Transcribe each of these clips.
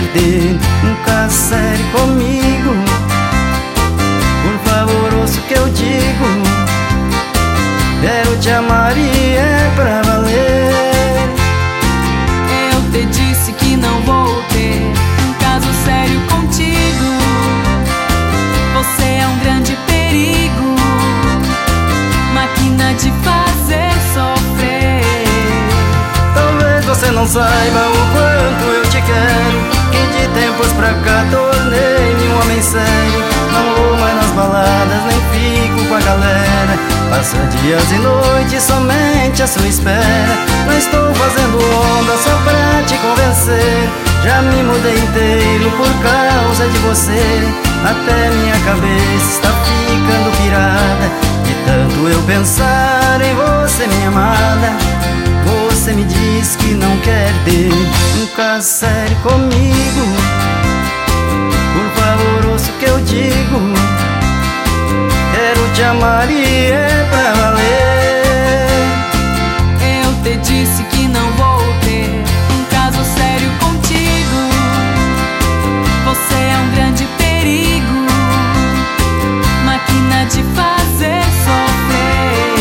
ter um caso sério comigo. Por favor, ouça o que eu digo. Quero te amar e é pra valer. Eu te disse que não vou ter um caso sério contigo. Você é um grande perigo, máquina de fazer sofrer. Talvez você não saiba o quanto eu te quero, que de tempos pra cá tornei-me um homem sério. Não vou mais nas baladas, nem fico com a galera. Passo dias e noites somente à sua espera. Não estou fazendo onda só pra te convencer. Já me mudei inteiro por causa de você. Até minha cabeça está ficando pirada, de tanto eu pensar em você, minha amada. Você me diz que não quer ter um caso sério comigo. Por favor, ouça o que eu digo. Quero te amar e é pra valer. Eu te disse que não vou ter um caso sério contigo. Você é um grande perigo, máquina de fazer sofrer.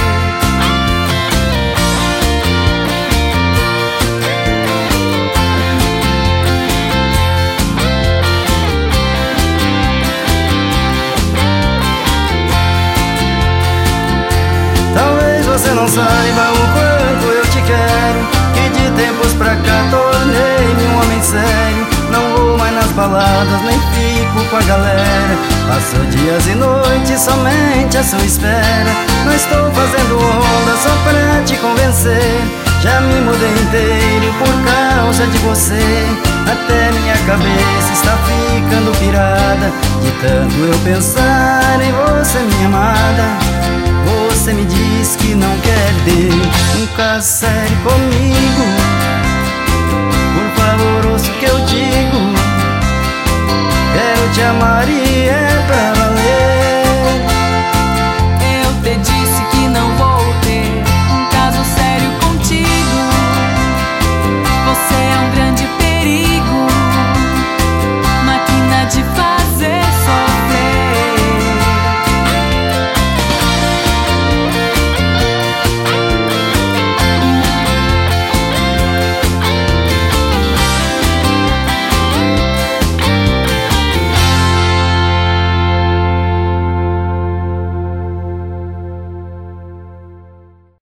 Talvez você não saiba o quanto eu te quero, que de tempos pra cá tornei-me um homem sério. Não vou mais nas baladas, nem fico com a galera. Passo dias e noites somente à sua espera. Não estou fazendo onda só pra te convencer. Já me mudei inteiro por causa de você. Até minha cabeça está ficando pirada, de tanto eu pensar em você, minha amada. Você me diz que não quer ter um caso sério comigo.